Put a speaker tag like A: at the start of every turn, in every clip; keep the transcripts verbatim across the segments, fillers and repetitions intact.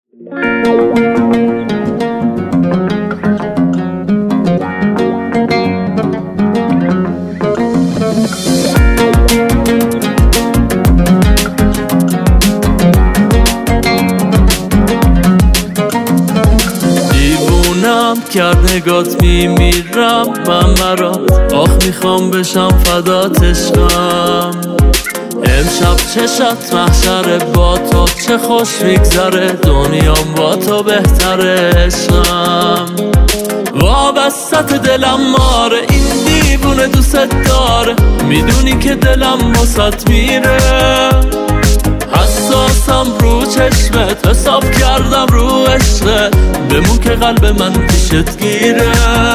A: کرد نگات میمیرم من برات، آخ میخوام بشم فدات عشقم. امشب چشت محشر با تو، چه خوش میگذره دنیام با تو بهتره عشقم. وابسته دلم ماره این دیوونه دوست داره، میدونی که دلم واسط میره. حساسم رو چشمت، حساب کردم رو عشقت، بمون که قلب من پیشت گیره.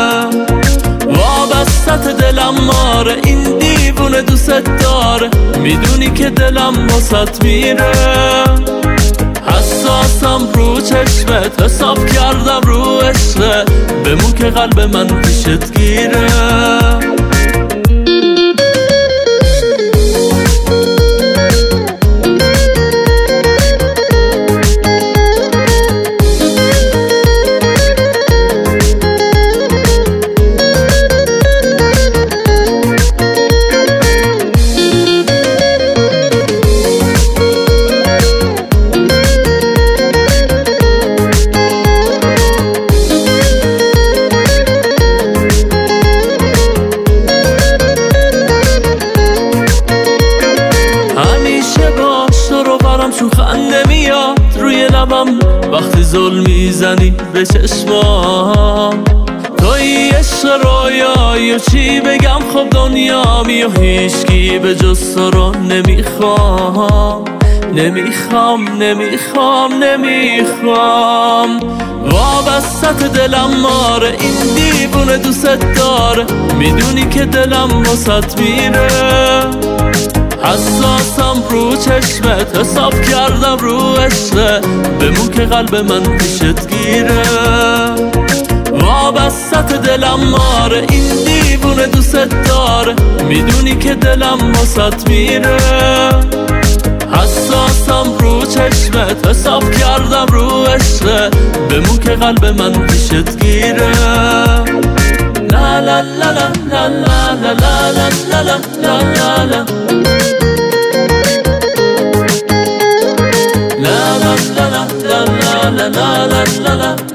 A: وابسته دلم ماره این دیوونه دوست داره، میدونی که دلم واسط میره. حساسم رو چشمت، حساب کردم رو عشقت، بمون که قلب من پیشت گیره. چون خنده میاد روی لبم وقتی ظلم میزنی به چشمام. توی عشق رویایی و چی بگم، خب دنیامی و هیچکی به جز تو رو نمیخوام. نمیخوام نمیخوام نمیخوام. وابسته دلم ماره این دیوونه دوست داره، میدونی که دلم واسط میره. حساسم رو چشمت، حساب کردم رو عشقت، بمون که قلب من پیشت گیره. وابسته دلم ماره این دیوونه دوست داره، میدونی که دلم واسط میره. حساسم رو چشمت، حساب کردم رو عشقت، بمون که قلب من پیشت گیره. لا لا لا لا لا لا لا لا لا لا لا لا. La la la la la la la la la la.